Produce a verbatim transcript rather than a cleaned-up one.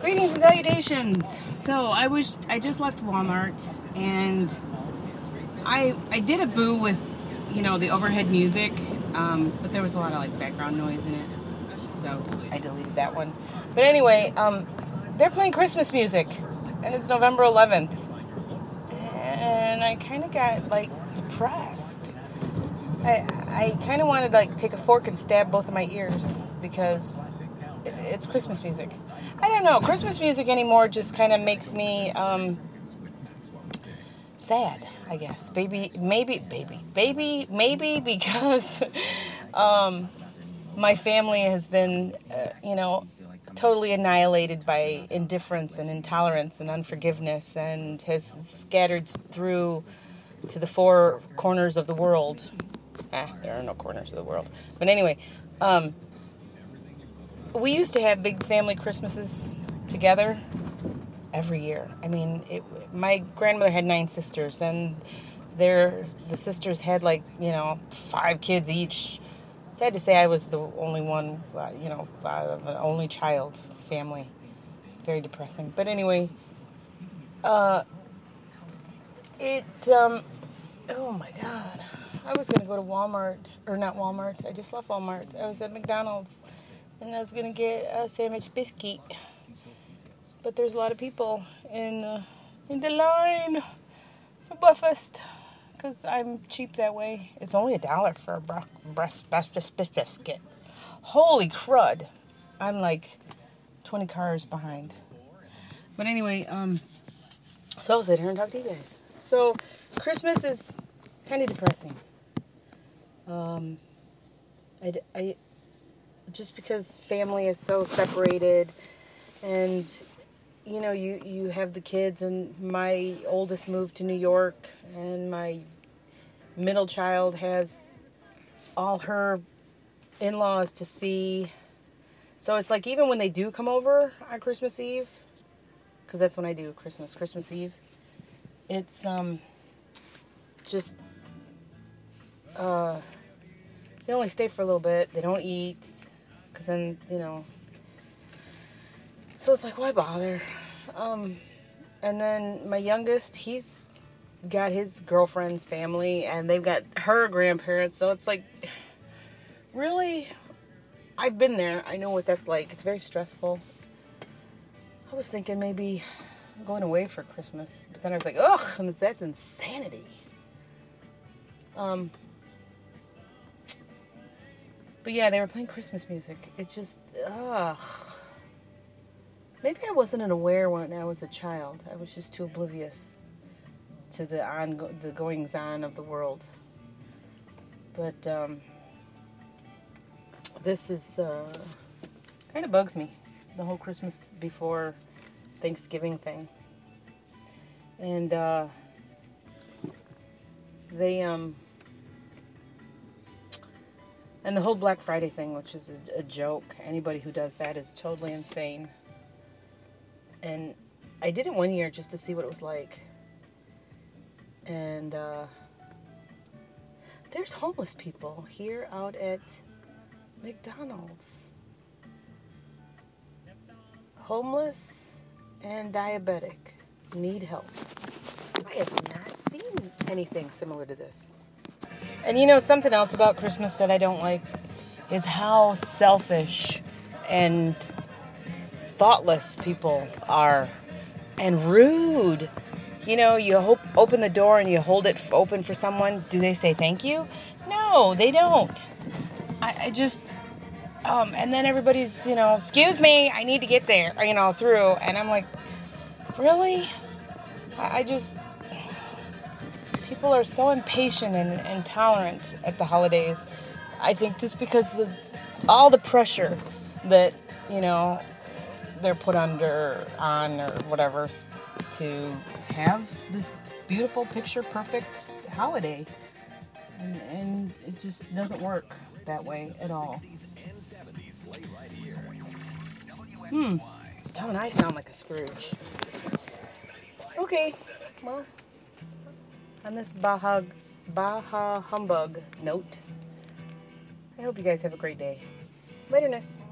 Greetings and salutations. So I was I just left Walmart and I I did a boo with, you know, the overhead music, um, but there was a lot of like background noise in it, so I deleted that one. But anyway, um, they're playing Christmas music, and it's November eleventh, and I kind of got like depressed. I I kind of wanted to like take a fork and stab both of my ears because it's Christmas music. I don't know. Christmas music anymore just kind of makes me um, sad, I guess. Baby, maybe, baby, baby, maybe because um, my family has been, uh, you know, totally annihilated by indifference and intolerance and unforgiveness, and has scattered through to the four corners of the world. Ah, there are no corners of the world. But anyway, um, we used to have big family Christmases together every year. I mean, it, my grandmother had nine sisters, and their the sisters had like, you know, five kids each. Sad to say, I was the only one, uh, you know, uh, an only child family. Very depressing. But anyway, uh, it, um, oh my God. I was going to go to Walmart, or not Walmart, I just left Walmart. I was at McDonald's, and I was going to get a sandwich biscuit. But there's a lot of people in uh, in the line for breakfast, because I'm cheap that way. It's only a dollar for a bra- breast biscuit. Holy crud. I'm like twenty cars behind. But anyway, um, so I'll sit here and talk to you guys. So Christmas is kind of depressing. Um, I, I, just because family is so separated, and you know, you, you have the kids, and my oldest moved to New York, and my middle child has all her in-laws to see. So it's like, even when they do come over on Christmas Eve, because that's when I do Christmas, Christmas Eve, it's um just, uh, they only stay for a little bit. They don't eat, because then, you know, so it's like, why bother? Um, and then my youngest, he's got his girlfriend's family, and they've got her grandparents, so it's like, really? I've been there. I know what that's like. It's very stressful. I was thinking maybe going away for Christmas, but then I was like, ugh, that's insanity. Um, but yeah, they were playing Christmas music. It just, ugh. Maybe I wasn't aware when I was a child. I was just too oblivious to the on the goings on of the world. But um, this is uh, kind of bugs me, the whole Christmas before Thanksgiving thing. And uh, they um and the whole Black Friday thing, which is a, a joke. Anybody who does that is totally insane. And I did it one year just to see what it was like. And uh, there's homeless people here out at McDonald's. Homeless and diabetic. Need help. I have not seen anything similar to this. And you know, something else about Christmas that I don't like is how selfish and thoughtless people are, and rude. You know, you hope, open the door and you hold it f- open for someone. Do they say thank you? No, they don't. I, I just, um, and then everybody's, you know, excuse me, I need to get there, you know, through. And I'm like, really? I, I just, people are so impatient and intolerant at the holidays. I think just because of all the pressure that, you know, they're put under on or whatever to have this beautiful picture perfect holiday, and, and it just doesn't work that way at all. Hmm don't I sound like a Scrooge? Okay, well, on this Baja Baja humbug note, I hope you guys have a great day. Laterness.